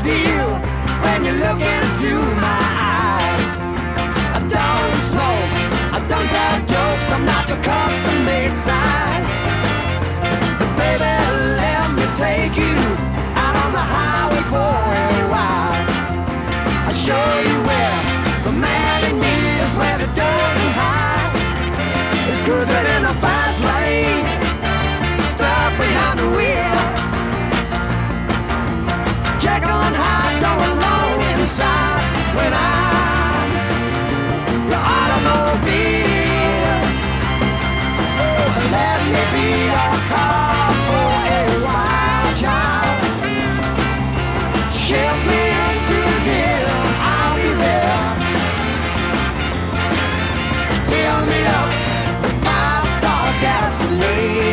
deal when you look into my eyes. I don't smoke, I don't tell jokes, I'm not the custom-made size. But baby, let me take you out on the highway for a while. I'll show you where the man in me is, where it doesn't hide. It's cruising in a fast lane, stuck behind the wheel. Jekyll and Hyde going low inside when I'm your automobile. Oh, let me be your car.